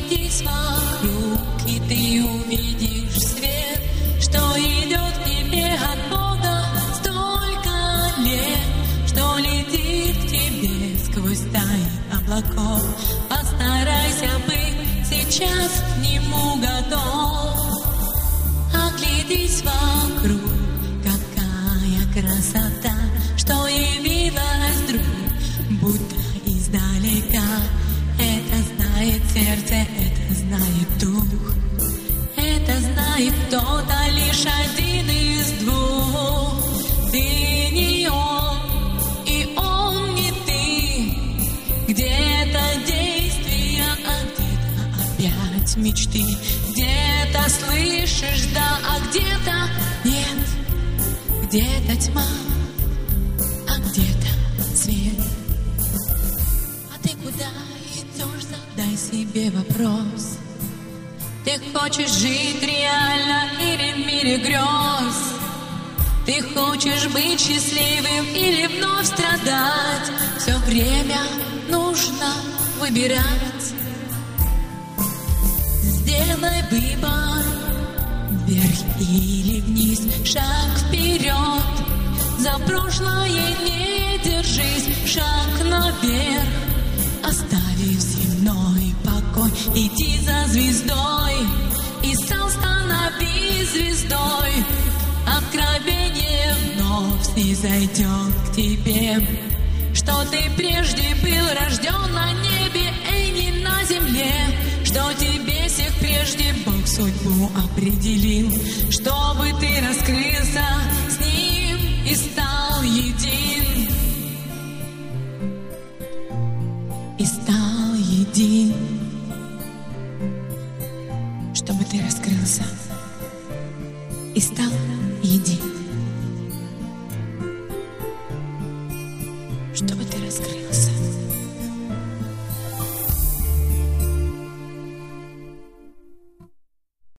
Оглянись вокруг, и ты увидишь свет, что идет к тебе от Бога столько лет, что летит к тебе сквозь стаи облаков. Постарайся быть сейчас к нему готов. Оглянись вокруг, какая красота, что явилась вдруг, будто издалека. Это знает сердце, это знает дух, это знает кто-то лишь один из двух. Ты не он, и он не ты. Где-то действия, а где-то опять мечты. Где-то слышишь да, а где-то нет. Где-то тьма, а где-то свет. А ты куда идешь, задай себе вопрос. Ты хочешь жить реально или в мире грез? Ты хочешь быть счастливым или вновь страдать? Все время нужно выбирать. Сделай выбор, вверх или вниз, шаг вперед. За прошлое не держись, шаг наверх. Оставив земной покой, иди за звездой, и сам становись звездой. Откровение вновь снизойдет к тебе, что ты прежде был рожден на небе, не на земле, что тебе всех прежде Бог судьбу определил, чтобы ты раскрылся с ним и стал един. И стал един, чтобы ты раскрылся и стал един, чтобы ты раскрылся.